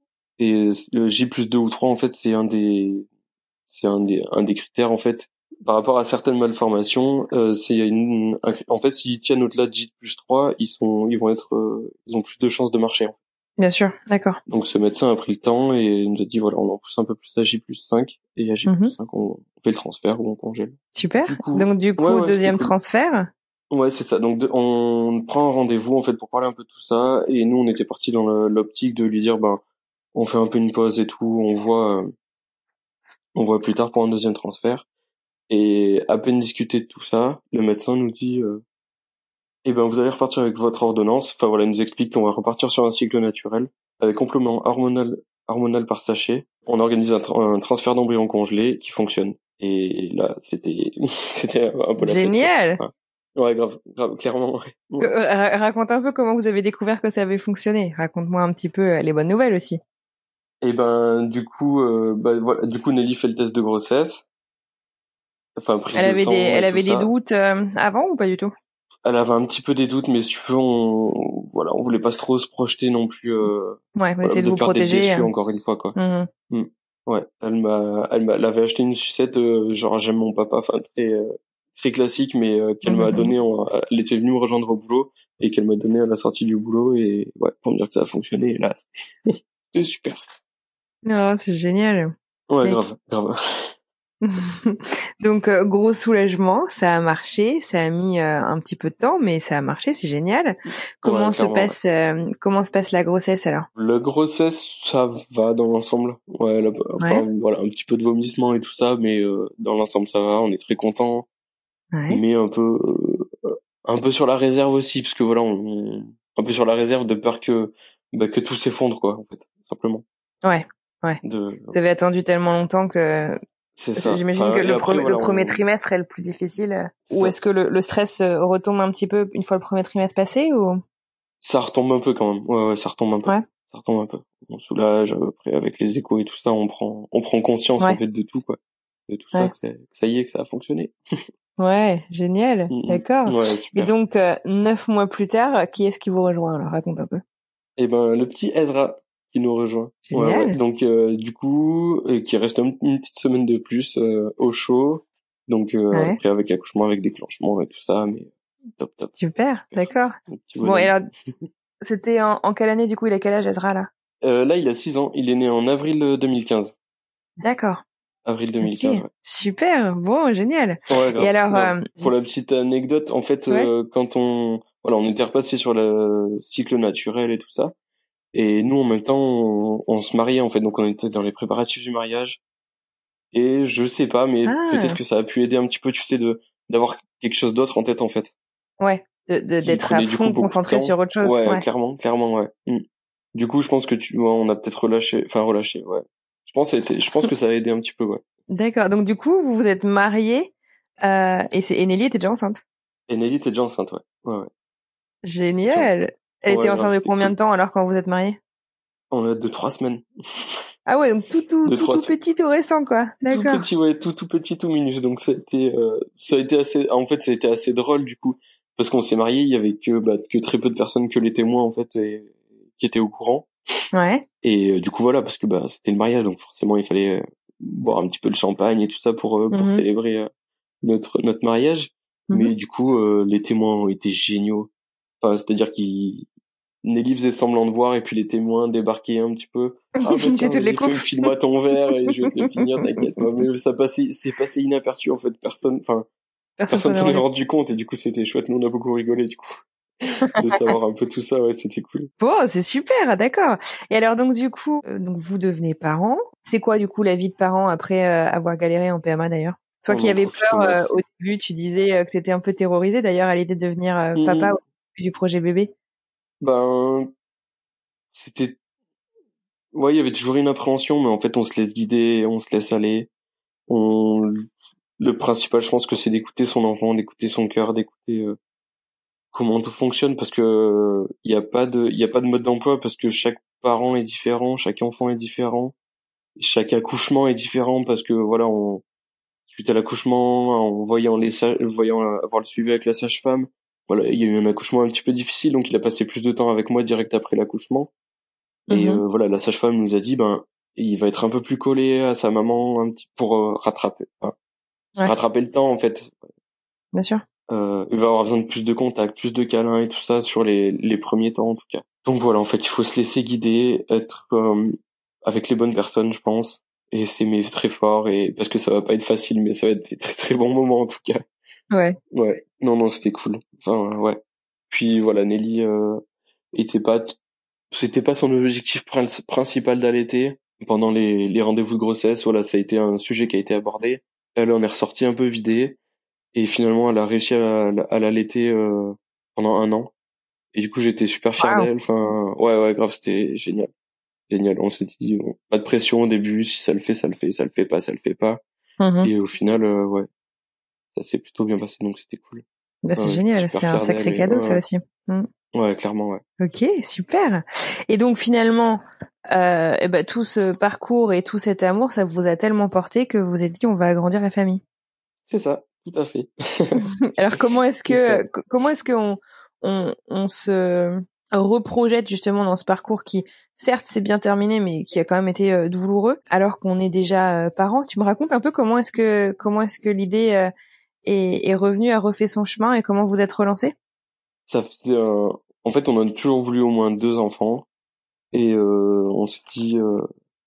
Et le J plus deux ou trois, en fait, c'est un des, c'est un des, un des critères, en fait. Par rapport à certaines malformations, euh, c'est une, un- en fait, s'ils tiennent au-delà de J plus trois, ils sont, ils vont être, euh, ils ont plus de chances de marcher. Bien sûr, d'accord. Donc ce médecin a pris le temps et il nous a dit voilà, on en pousse un peu plus à J plus cinq, et à J plus Mhm. cinq on fait le transfert ou on congèle. Super. Du coup, Donc du ouais coup, ouais, c'était deuxième cool. transfert. Ouais, c'est ça. Donc de- on prend un rendez-vous en fait pour parler un peu de tout ça, et nous on était partis dans le- l'optique de lui dire ben on fait un peu une pause et tout, on voit euh, on voit plus tard pour un deuxième transfert. Et à peine discuté de tout ça, le médecin nous dit euh, eh ben vous allez repartir avec votre ordonnance. Enfin voilà, il nous explique qu'on va repartir sur un cycle naturel avec complément hormonal hormonal par sachet. On organise un, tra- un transfert d'embryon congelé qui fonctionne. Et là, c'était c'était un peu la fête quoi. Génial. Ouais, ouais grave, grave, clairement. Ouais. Euh, Ouais. euh, ra- raconte un peu comment vous avez découvert que ça avait fonctionné. Raconte-moi un petit peu euh, les bonnes nouvelles aussi. Et ben du coup, euh, bah, voilà, du coup Nelly fait le test de grossesse, enfin prise Elle de avait des, sang elle et tout avait des ça. doutes euh, avant ou pas du tout? Elle avait un petit peu des doutes, mais si tu veux, on, voilà, on voulait pas trop se projeter non plus. Euh, Ouais, vous voilà, essayez de de vous peur d'être protéger. déçu euh. encore une fois quoi. Mhm. Mm. Ouais, elle m'a, elle m'a, elle avait acheté une sucette, euh, genre j'aime mon papa, enfin très, euh, très classique, mais euh, qu'elle Mhm, m'a mhm. donné, en- elle était venue me rejoindre au boulot et qu'elle m'a donné à la sortie du boulot, et ouais, pour me dire que ça a fonctionné. Et là, c'est super. Oh, c'est génial. Ouais, Mec. grave, grave. Donc euh, gros soulagement, ça a marché, ça a mis euh, un petit peu de temps, mais ça a marché, c'est génial. Ouais, Comment se clairement. Ouais. passe, euh, comment se passe la grossesse alors? La grossesse, ça va dans l'ensemble. Ouais, la- Ouais, enfin voilà, un petit peu de vomissement et tout ça, mais euh, dans l'ensemble ça va. On est très content, ouais, mais un peu, euh, un peu sur la réserve aussi, parce que voilà, on, un peu sur la réserve de peur que, bah, que tout s'effondre quoi, en fait, simplement. ouais, ouais. De, Vous avez attendu tellement longtemps que C'est ça. J'imagine Enfin, que et le, après, pre- voilà, le premier on- trimestre est le plus difficile. euh, c'est Ou ça. est-ce que le, le stress euh, retombe un petit peu une fois le premier trimestre passé ou Ça retombe un peu quand même. Ouais, ouais, ça retombe un peu. Ouais. Ça retombe un peu. On soulage, après, avec les échos et tout ça, on prend, on prend conscience, Ouais. en fait, de tout, quoi. De tout Ouais. ça, que, c'est- que ça y est, que ça a fonctionné. Ouais, génial. Mm, mm. D'accord. Ouais, Et super. donc, euh, neuf mois plus tard, qui est-ce qui vous rejoint? Alors, raconte un peu. Et ben, le petit Ezra qui nous rejoint. Ouais, ouais. Génial. Donc, euh, du coup, euh, qui reste un- une petite semaine de plus euh, au chaud. Donc, euh, Ouais. après, avec accouchement, avec déclenchement et tout ça, mais top, top. Super. D'accord. Un petit Bon, et bonhomme. alors, c'était en, en quelle année, du coup, il a quel âge, Ezra, là? Euh, là, il a six ans. Il est né en avril euh, deux mille quinze. D'accord. Avril deux mille Ok. quinze, ouais. Super. Bon, génial. Ouais, grave, Et alors, grave. euh, Pour la petite anecdote, en fait, ouais. euh, quand on, voilà, on était repassé sur le cycle naturel et tout ça, et nous, en même temps, on, on se mariait, en fait, donc on était dans les préparatifs du mariage, et je sais pas, mais peut-être Ah, que ça a pu aider un petit peu, tu sais, de d'avoir quelque chose d'autre en tête, en fait, ouais. De, de, qui d'être à prenait du coup fond beaucoup de concentré temps. sur autre chose. Ouais, Ouais. clairement, clairement, ouais. Mm. Du coup, je pense que tu, ouais, on a peut-être relâché, enfin relâché, ouais. Je pense, que ça a été, je pense que ça a aidé un petit peu, ouais. D'accord. Donc, du coup, vous vous êtes mariés, euh, et c'est, et Nelly était déjà enceinte. Et Nelly était déjà enceinte, ouais. Ouais, ouais. Déjà enceinte. Génial. Elle Ouais, était grave, enceinte de c'était combien cool. de temps, alors, quand vous êtes mariés? On a deux, trois semaines. Ah ouais, donc tout, tout, Deux, tout, trois tout semaines. petit, tout récent, quoi. Tout D'accord. petit, ouais, tout, tout petit, tout minus. Donc, ça a été, euh, ça a été assez, en fait, ça a été assez drôle, du coup. Parce qu'on s'est mariés, il y avait que, bah, que très peu de personnes, que les témoins, en fait, et, qui étaient au courant. Ouais. Et, euh, du coup, voilà, parce que, bah, c'était le mariage, donc forcément, il fallait euh, boire un petit peu le champagne et tout ça pour, euh, pour Mhm. célébrer euh, notre, notre mariage. Mhm. Mais, du coup, euh, les témoins ont été géniaux. Enfin, c'est-à-dire qu'ils, Nelly faisait semblant de voir et puis les témoins débarquaient un petit peu. Ah bah C'est tiens, toutes les vas-y, fais, confs. file-moi ton verre et je vais te le finir, t'inquiète pas. Mais ça passait, c'est passé inaperçu en fait. Personne, enfin, Personne personne s'en est s'en est rendu. rendu compte et du coup c'était chouette. Nous on a beaucoup rigolé du coup de savoir un peu tout ça. Ouais, c'était cool. Bon, c'est super, d'accord. Et alors, donc, du coup, euh, donc, vous devenez parents. C'est quoi, du coup, la vie de parent après euh, avoir galéré en P M A, d'ailleurs? Toi On qui en avais profite au peur euh, max. au début, tu disais euh, que t'étais un peu terrorisé, d'ailleurs, à l'idée de devenir euh, papa Mhm. au début du projet bébé. Ben c'était, ouais, il y avait toujours une appréhension, mais en fait on se laisse guider, on se laisse aller. On, le principal, je pense que c'est d'écouter son enfant, d'écouter son cœur, d'écouter. Euh, comment tout fonctionne parce que il y a pas de il y a pas de mode d'emploi parce que chaque parent est différent, chaque enfant est différent, chaque accouchement est différent parce que voilà, on suite à l'accouchement, en voyant les sa- voyant euh, avoir le suivi avec la sage-femme, voilà, il y a eu un accouchement un petit peu difficile donc il a passé plus de temps avec moi direct après l'accouchement et Mhm. euh, voilà, la sage-femme nous a dit ben il va être un peu plus collé à sa maman un petit pour euh, rattraper enfin, Ouais, rattraper le temps en fait. bien sûr. Euh, il va avoir besoin de plus de contacts, plus de câlins et tout ça sur les, les premiers temps en tout cas. Donc voilà, en fait, il faut se laisser guider, être euh, avec les bonnes personnes, je pense, et s'aimer très fort, et parce que ça va pas être facile, mais ça va être des très très bons moments en tout cas. Ouais. Ouais, non non, c'était cool. Enfin ouais. Puis voilà, Nelly euh, était pas, t- c'était pas son objectif prin- principal d'allaiter. Pendant les, les rendez-vous de grossesse, voilà, ça a été un sujet qui a été abordé. Elle en est ressortie un peu vidée. Et finalement, elle a réussi à, la- à l'allaiter euh, pendant un an. Et du coup, j'étais super fier Waouh. d'elle. Enfin, ouais, ouais, grave, c'était génial. Génial. On s'était dit, bon, pas de pression au début. Si ça le fait, ça le fait. Ça le fait pas, ça le fait pas. Mhm. Et au final, euh, ouais, ça s'est plutôt bien passé. Donc, c'était cool. Bah, Ouais, c'est ouais, j'étais génial, super c'est un fier d'elle. sacré Et, cadeau, ouais, ça ouais, aussi. Mhm. ouais, clairement, ouais. Ok, super. Et donc finalement, euh, eh ben, tout ce parcours et tout cet amour, ça vous a tellement porté que vous vous êtes dit on va agrandir la famille. C'est ça, tout à fait. Alors comment est-ce C'est ça. que comment est-ce qu'on on, on se reprojette justement dans ce parcours qui certes c'est bien terminé mais qui a quand même été euh, douloureux alors qu'on est déjà euh, parents. Tu me racontes un peu comment est-ce que comment est-ce que l'idée euh, est, est revenue, a refait son chemin et comment vous êtes relancés? Ça faisait un... En fait, on a toujours voulu au moins deux enfants. Et euh, on s'est dit, euh,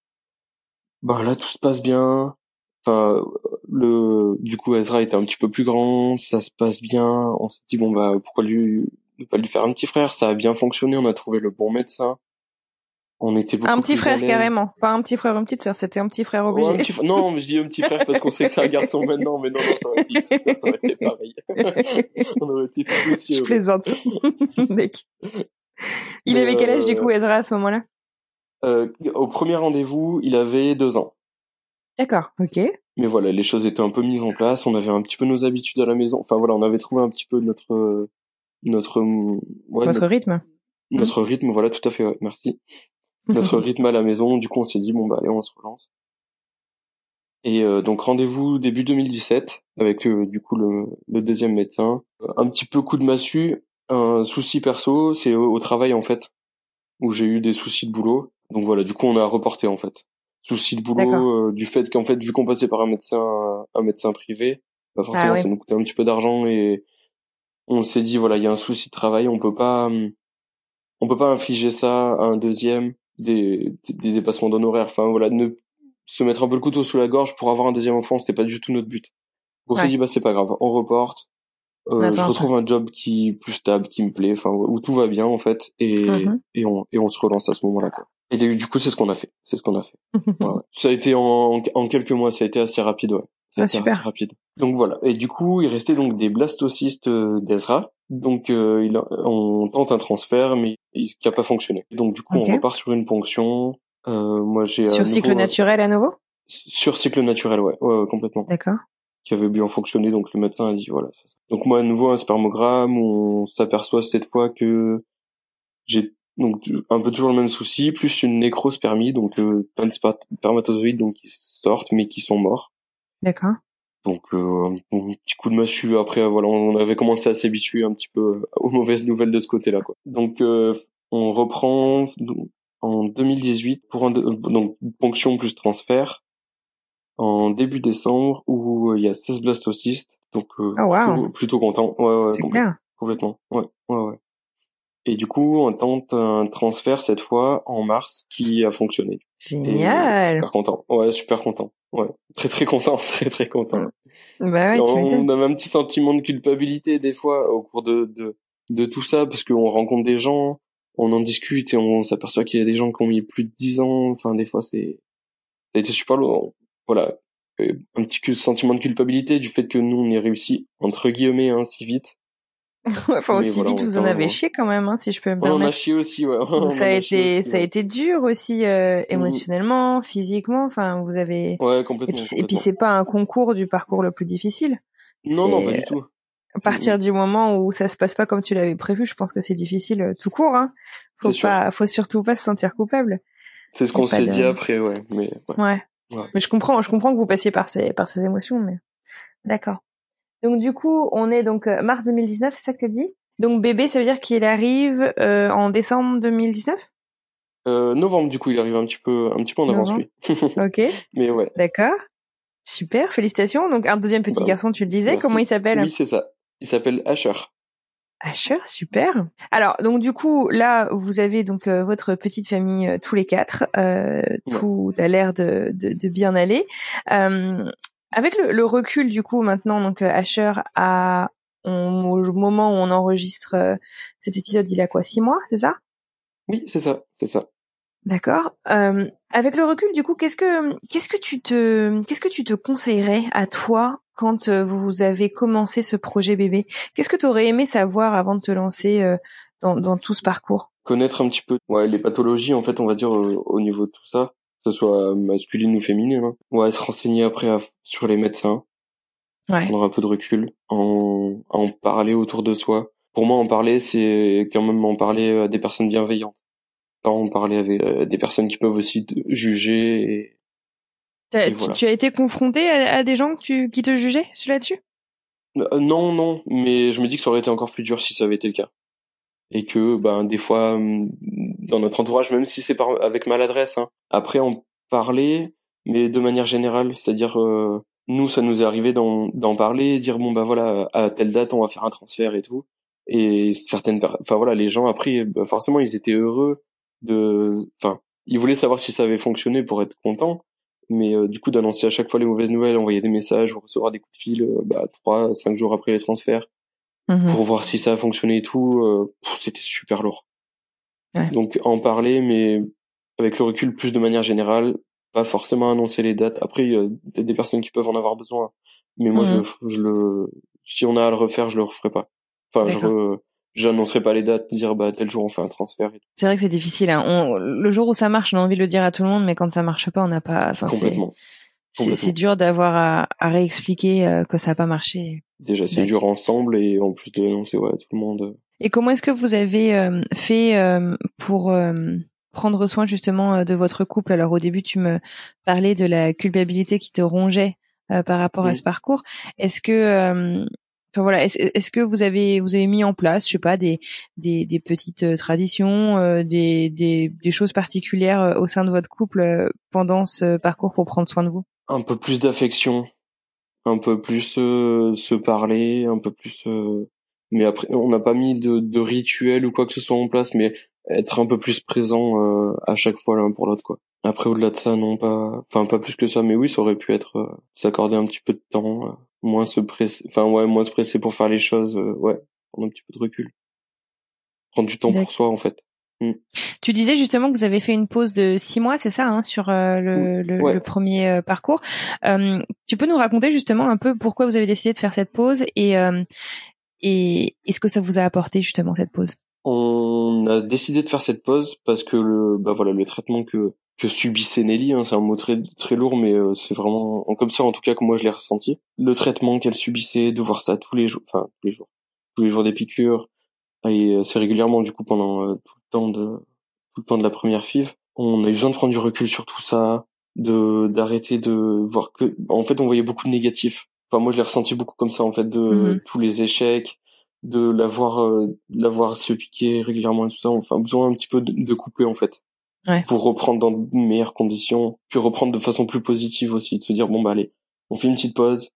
bah là, tout se passe bien. Enfin, le, du coup, Ezra était un petit peu plus grand, ça se passe bien. On s'est dit, bon, bah, pourquoi lui, ne pas lui faire un petit frère? Ça a bien fonctionné, on a trouvé le bon médecin. On était Un beaucoup petit plus à frère l'aise. carrément, pas un petit frère ou une petite sœur, c'était un petit frère Oh, un obligé. petit fr- non, mais je dis un petit frère parce qu'on sait que c'est un garçon maintenant, mais non, non, ça aurait été, ça, ça aurait été pareil. On aurait été tout aussi Je heureux. plaisante. Mec. Il Mais, avait quel âge du euh, coup Ezra à ce moment-là? euh, au premier rendez-vous, il avait deux ans. D'accord, ok. mais voilà, les choses étaient un peu mises en place. On avait un petit peu nos habitudes à la maison. Enfin voilà, on avait trouvé un petit peu notre notre ouais, Votre notre, rythme. notre rythme. Voilà, tout à fait. Ouais, merci. Notre rythme à la maison. Du coup, on s'est dit bon bah allez, on se relance. Et euh, donc rendez-vous début deux mille dix-sept avec euh, du coup le, le deuxième médecin. Un petit peu coup de massue, un souci perso, c'est au, au travail en fait où j'ai eu des soucis de boulot. Donc voilà, du coup on a reporté en fait. Soucis de boulot euh, du fait qu'en fait vu qu'on passait par un médecin un médecin privé, bah forcément Ah, oui. ça nous coûtait un petit peu d'argent et on s'est dit voilà, il y a un souci de travail, on peut pas on peut pas infliger ça à un deuxième, des des dépassements d'honoraires, enfin voilà, ne se mettre un peu le couteau sous la gorge pour avoir un deuxième enfant, c'était pas du tout notre but. Donc on s'est Ouais. dit bah c'est pas grave, on reporte. Euh, Attends, je retrouve ça. un job qui est plus stable, qui me plaît, enfin où tout va bien en fait, et Mhm. et on et on se relance à ce moment-là quoi. Et du coup c'est ce qu'on a fait, c'est ce qu'on a fait. Ouais, ouais. Ça a été en en quelques mois, ça a été assez rapide, ouais. Ça a Ah, été assez super. rapide. Donc voilà. Et du coup il restait donc des blastocystes euh, d'Ezra. Donc euh, il a, on tente un transfert mais il, qui a pas fonctionné. Donc du coup Ok. on repart sur une ponction. Euh, moi j'ai Sur à cycle nouveau naturel à nouveau? sur cycle naturel, ouais, ouais, ouais complètement. D'accord. Qui avait bien fonctionné, donc le médecin a dit voilà. C'est ça. Donc moi à nouveau un spermogramme où on s'aperçoit cette fois que j'ai donc un peu toujours le même souci, plus une nécrospermie, donc euh, plein de spermatozoïdes donc qui sortent mais qui sont morts. D'accord. Donc euh, un, un petit coup de massue. Après voilà, on avait commencé à s'habituer un petit peu aux mauvaises nouvelles de ce côté-là quoi. Donc euh, on reprend donc, en deux mille dix-huit pour un donc ponction plus transfert en début décembre où il y a seize blastocystes, donc euh, Oh, wow. plutôt plutôt content. Ouais ouais C'est complètement. clair. Complètement. Ouais ouais ouais. Et du coup, on tente un transfert cette fois en mars qui a fonctionné. Et Génial. super content. Ouais, super content. Ouais, très très content, très très content. Mm. Bah Et ouais, tu m'étonnes. on avait un petit sentiment de culpabilité des fois au cours de de de tout ça parce qu'on rencontre des gens, on en discute et on s'aperçoit qu'il y a des gens qui ont mis plus de dix ans. Enfin, des fois, c'est ça a été super lourd. Voilà, un petit sentiment de culpabilité du fait que nous on ait réussi entre guillemets hein, si vite. Enfin, Mais aussi voilà, vite, on vous était en un avez jour. chié quand même, hein, si je peux me On en a permettre. chié aussi, ouais. On Ça a en a chié été, aussi, ça a ouais. été dur aussi euh, Mm. émotionnellement, physiquement. Enfin, vous avez. Ouais, Et complètement, puis, et puis complètement. c'est pas un concours du parcours le plus difficile. Non, non, pas C'est du tout. à Mm, partir mm. du moment où ça se passe pas comme tu l'avais prévu. Je pense que c'est difficile euh, tout court. Hein. Faut C'est sûr. pas, faut surtout pas se sentir coupable. C'est ce Y a qu'on pas s'est de. dit après, ouais. Mais ouais. Ouais. Ouais. Mais je comprends, je comprends que vous passiez par ces, par ces émotions. Mais d'accord. Donc du coup, on est donc euh, mars deux mille dix-neuf, c'est ça que t'as dit? Donc bébé, ça veut dire qu'il arrive euh, en décembre deux mille dix-neuf? Euh, novembre, du coup, il arrive un petit peu, un petit peu en avance, Novembre. lui. Ok, Mais ouais. d'accord. Super, félicitations. Donc un deuxième petit Bah, garçon, tu le disais. Comment il merci. s'appelle? Oui, c'est ça. Il s'appelle Asher. Asher, super. Alors donc du coup là, vous avez donc euh, votre petite famille euh, tous les quatre. Euh, Ouais. tout a l'air de, de, de bien aller. Euh, avec le, le recul du coup maintenant, donc euh, Asher a on, au moment où on enregistre euh, cet épisode, il a quoi, six mois, c'est ça? Oui, c'est ça, c'est ça. D'accord. Euh, avec le recul, du coup, qu'est-ce que qu'est-ce que tu te qu'est-ce que tu te conseillerais à toi quand euh, vous avez commencé ce projet bébé? Qu'est-ce que tu aurais aimé savoir avant de te lancer euh, dans, dans tout ce parcours? Connaître un petit peu, ouais, les pathologies, en fait, on va dire, euh, au niveau de tout ça, que ce soit masculine ou féminine, hein. Ouais, se renseigner après à- sur les médecins, Ouais. prendre un peu de recul, en, en parler autour de soi. Pour moi, en parler, c'est quand même en parler à des personnes bienveillantes. Pas en parler avec euh, des personnes qui peuvent aussi te juger et, T'as- et Tu, voilà. tu as été confronté à, à des gens que tu, qui te jugeaient là-dessus? Euh, non, non, mais je me dis que ça aurait été encore plus dur si ça avait été le cas. Et que, ben, des fois, hum, dans notre entourage, même si c'est par, avec maladresse, hein, après en parler, mais de manière générale, c'est-à-dire, euh, nous, ça nous est arrivé d'en, d'en parler, dire, bon, ben voilà, à telle date, on va faire un transfert et tout. Et certaines, per- enfin voilà, les gens, après, ben, forcément, ils étaient heureux de, enfin, ils voulaient savoir si ça avait fonctionné pour être contents. Mais euh, du coup, d'annoncer à chaque fois les mauvaises nouvelles, envoyer des messages, ou recevoir des coups de fil, euh, bah, trois, cinq jours après les transferts, Mhm. pour voir si ça a fonctionné et tout, euh, pff, c'était super lourd. Ouais. Donc en parler, mais avec le recul plus de manière générale, pas forcément annoncer les dates. Après, il y a peut-être des personnes qui peuvent en avoir besoin, mais moi je Mhm. le, je le, si on a à le refaire, je le referai pas. Enfin, je D'accord. re, j'annoncerai pas les dates, dire bah tel jour on fait un transfert et tout. C'est vrai que c'est difficile. Hein. On, le jour où ça marche, on a envie de le dire à tout le monde, mais quand ça marche pas, on n'a pas. Enfin, c'est Complètement. C'est, c'est dur d'avoir à, à réexpliquer euh, que ça n'a pas marché. Déjà, c'est dur ensemble et en plus de l'annoncer, ouais, tout le monde. Et comment est-ce que vous avez euh, fait euh, pour euh, prendre soin justement de votre couple? Alors au début, tu me parlais de la culpabilité qui te rongeait euh, par rapport oui. à ce parcours. Est-ce que euh, Enfin voilà, est-ce, est-ce que vous avez vous avez mis en place, je sais pas, des des, des petites euh, traditions, euh, des, des des choses particulières euh, au sein de votre couple euh, pendant ce parcours pour prendre soin de vous? Un peu plus d'affection, un peu plus euh, se parler, un peu plus. Euh... Mais après, on n'a pas mis de, de rituel ou quoi que ce soit en place, mais être un peu plus présent euh, à chaque fois l'un pour l'autre, quoi. Après, au-delà de ça, non, pas, enfin pas plus que ça, mais oui, ça aurait pu être euh, s'accorder un petit peu de temps. Euh... moins se presser, enfin ouais, moins se presser pour faire les choses, euh, ouais, prendre un petit peu de recul, prendre du temps D'accord. pour soi en fait. Mm. Tu disais justement que vous avez fait une pause de six mois, c'est ça, hein, sur euh, le, le, ouais. le premier euh, parcours. Euh, tu peux nous raconter justement un peu pourquoi vous avez décidé de faire cette pause et euh, et est-ce que ça vous a apporté justement cette pause? On a décidé de faire cette pause parce que le, bah voilà, le traitement que que subissait Nelly, hein, c'est un mot très très lourd, mais euh, c'est vraiment comme ça en tout cas que moi je l'ai ressenti. Le traitement qu'elle subissait, de voir ça tous les jours, enfin tous les jours, tous les jours des piqûres, et euh, c'est régulièrement du coup pendant euh, tout le temps de tout le temps de la première F I V. On a eu besoin de prendre du recul sur tout ça, de d'arrêter de voir que, en fait, on voyait beaucoup de négatifs. Enfin moi je l'ai ressenti beaucoup comme ça en fait, de mm-hmm. tous les échecs, de l'avoir euh, l'avoir se piquer régulièrement et tout ça. Enfin besoin un petit peu de, de couper en fait. Ouais. Pour reprendre dans de meilleures conditions, puis reprendre de façon plus positive aussi, de se dire bon bah allez, on fait une petite pause,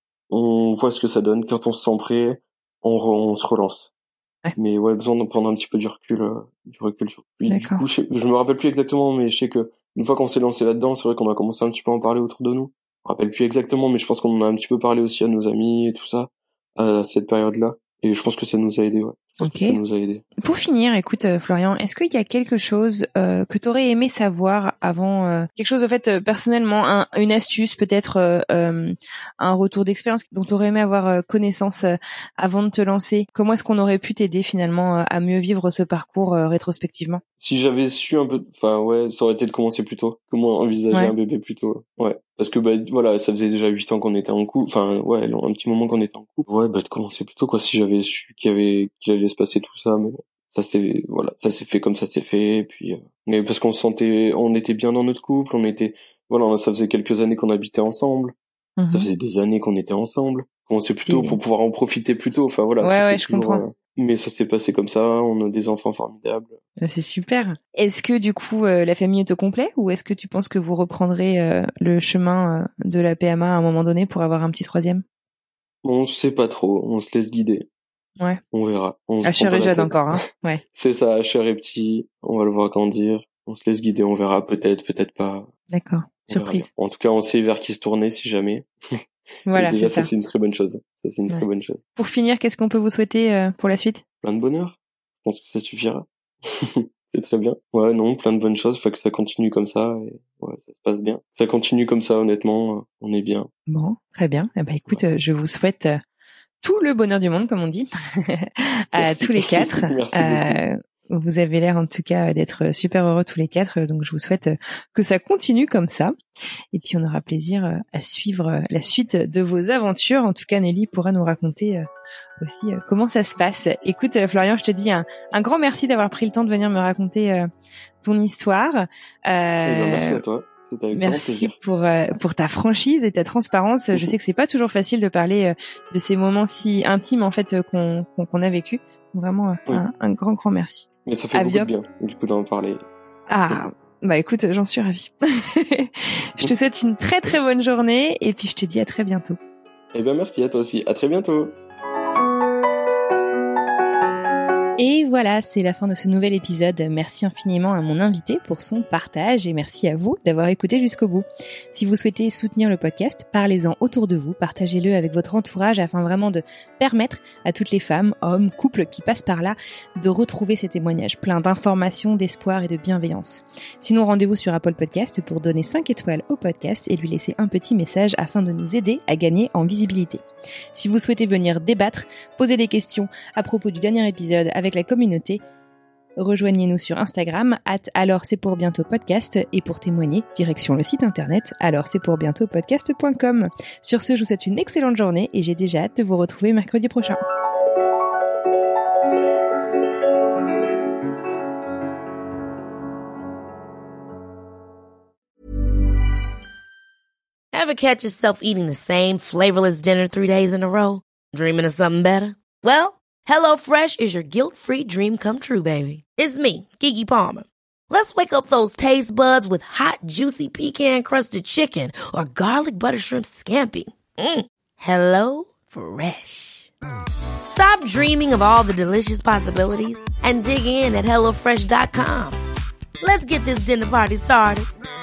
on voit ce que ça donne, quand on se sent prêt, on, re, on se relance. Ouais. Mais ouais, besoin de prendre un petit peu du recul, euh, du recul sur. Puis, du coup, je, je me rappelle plus exactement, mais je sais que une fois qu'on s'est lancé là-dedans, c'est vrai qu'on a commencé un petit peu à en parler autour de nous. Je me rappelle plus exactement, mais je pense qu'on en a un petit peu parlé aussi à nos amis et tout ça à cette période-là. Et je pense que ça nous a aidé, ouais. Ok. Ça nous a aidé. Pour finir, écoute, euh, Florian, est-ce qu'il y a quelque chose euh, que tu aurais aimé savoir avant, euh, quelque chose en fait euh, personnellement, un, une astuce, peut-être euh, euh, un retour d'expérience dont tu aurais aimé avoir euh, connaissance euh, avant de te lancer? Comment est-ce qu'on aurait pu t'aider finalement euh, à mieux vivre ce parcours euh, rétrospectivement? Si j'avais su un peu, enfin ouais, ça aurait été de commencer plus tôt. Comment envisager ouais. un bébé plus tôt. Ouais. Parce que bah voilà, ça faisait déjà huit ans qu'on était en couple, enfin ouais, un petit moment qu'on était en couple. Ouais, bah de commencer plus tôt quoi. Si j'avais su qu'il y avait qu'il allait se passer tout ça, mais ça s'est voilà, ça s'est fait comme ça s'est fait. Et puis, euh, mais parce qu'on se sentait, on était bien dans notre couple, on était, voilà, ça faisait quelques années qu'on habitait ensemble. Mm-hmm. Ça faisait des années qu'on était ensemble. Commencer plus tôt pour pouvoir en profiter plus tôt. Enfin voilà. Ouais ouais, je toujours, comprends. Euh, mais ça s'est passé comme ça. On a des enfants formidables. C'est super. Est-ce que du coup euh, la famille est au complet ou est-ce que tu penses que vous reprendrez euh, le chemin euh, de la P M A à un moment donné pour avoir un petit troisième? On sait pas trop. On se laisse guider. Ouais. On verra. Asher est jeune encore, hein. Ouais. C'est ça. Asher est petit. On va le voir grandir. On se laisse guider. On verra. Peut-être, peut-être pas. D'accord. On Surprise. En tout cas, on sait vers qui se tourner si jamais. Voilà. déjà, c'est ça, ça c'est une très bonne chose. Ça, c'est une ouais. très bonne chose. Pour finir, qu'est-ce qu'on peut vous souhaiter euh, pour la suite? Plein de bonheur. Je pense que ça suffira. C'est très bien. Ouais, non, plein de bonnes choses. Faut que ça continue comme ça. Et ouais, ça se passe bien. Ça continue comme ça, honnêtement. On est bien. Bon, très bien. Eh ben, écoute, ouais. je vous souhaite euh, tout le bonheur du monde, comme on dit, à tous les quatre. Merci euh, vous avez l'air, en tout cas, d'être super heureux tous les quatre. Donc, je vous souhaite que ça continue comme ça. Et puis, on aura plaisir à suivre la suite de vos aventures. En tout cas, Nelly pourra nous raconter aussi euh, comment ça se passe. Écoute euh, Florian, je te dis un, un grand merci d'avoir pris le temps de venir me raconter euh, ton histoire. Euh, eh ben, merci à toi. C'était avec merci grand plaisir. pour euh, pour ta franchise et ta transparence. Je sais que c'est pas toujours facile de parler euh, de ces moments si intimes en fait euh, qu'on, qu'on qu'on a vécu. Vraiment euh, oui. un, un grand grand merci. Mais ça fait à beaucoup bien. de bien du coup d'en parler. Ah bah écoute, j'en suis ravie. Je te souhaite une très très bonne journée et puis je te dis à très bientôt. Eh ben merci à toi aussi. À très bientôt. Et voilà, c'est la fin de ce nouvel épisode. Merci infiniment à mon invité pour son partage et merci à vous d'avoir écouté jusqu'au bout. Si vous souhaitez soutenir le podcast, parlez-en autour de vous, partagez-le avec votre entourage afin vraiment de permettre à toutes les femmes, hommes, couples qui passent par là de retrouver ces témoignages pleins d'informations, d'espoir et de bienveillance. Sinon, rendez-vous sur Apple Podcast pour donner cinq étoiles au podcast et lui laisser un petit message afin de nous aider à gagner en visibilité. Si vous souhaitez venir débattre, poser des questions à propos du dernier épisode avec la communauté, rejoignez-nous sur Instagram at alors c'est pour bientôt podcast et pour témoigner, direction le site internet alors c'est pour bientôt podcast point com. Sur ce, je vous souhaite une excellente journée et j'ai déjà hâte de vous retrouver mercredi prochain. Ever catch yourself eating the same flavorless dinner three days in a row? Dreaming of something better? Well, HelloFresh is your guilt-free dream come true, baby. It's me, Keke Palmer. Let's wake up those taste buds with hot, juicy pecan-crusted chicken or garlic butter shrimp scampi. Mm. Hello Fresh. Stop dreaming of all the delicious possibilities and dig in at hello fresh dot com. Let's get this dinner party started.